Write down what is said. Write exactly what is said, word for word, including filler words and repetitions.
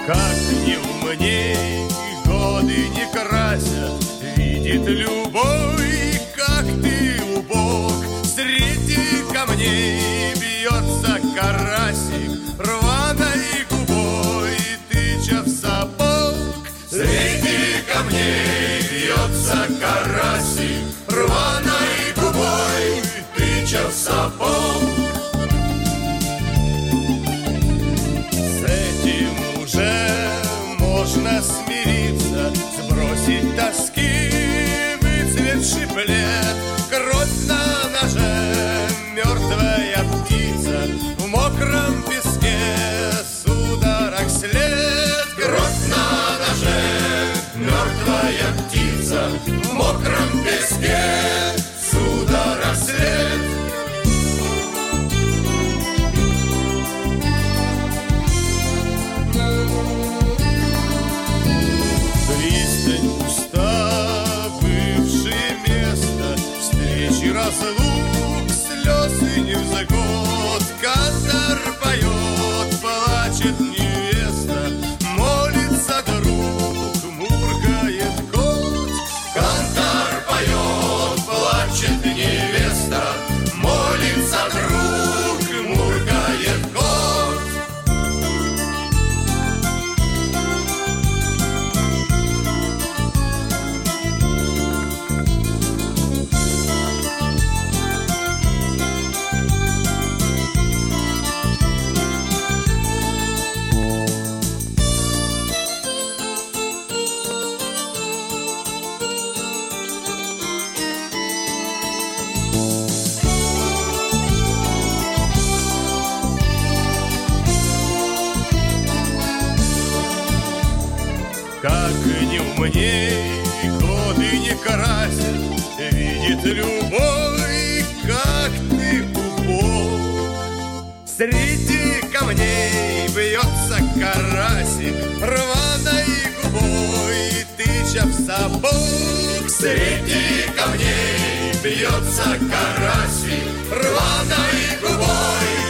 Как не умней, годы не красят, видит любой, как ты убог. Среди камней бьется карасик рваной губой, тыча в сапог. Среди камней бьется карасик рваной губой, тыча в сапог. С этим уже можно смириться, сбросить тоски, выцветший плед. Кровь на ноже, мертвая птица в мокром песке, судорог след. Кровь на ноже, мертвая птица в мокром песке, судорог след. Пристань пуста, бывшее место встречи, разлук, слез и невзгод. Кантор поет, плачет невеста, молится друг, мургает кот. Кантор поет, плачет невеста, молится друг, мургает кот. Как не умней, годы не красят, видит любой, как ты убог. Среди камней бьется карасик рваной губой, тыча в сапог. Среди камней бьется карасик рваной губой,